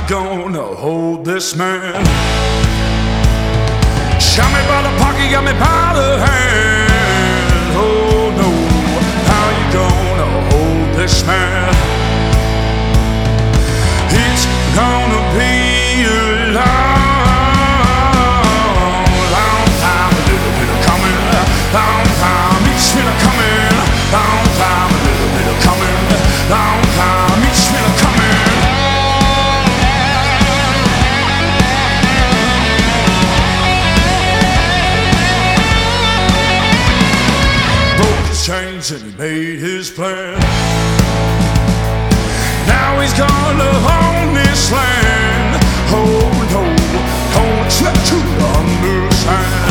gonna hold this man? Shot me by the pocket, got me by the hand. Oh no, how you gonna hold this man? It's gonna be a long, long time, a little bit of coming, long time, each bit of coming, long time, a little bit of coming, long time, each bit of coming. Change and he made his plan. Now he's gonna own this land. Oh no, don't you understand?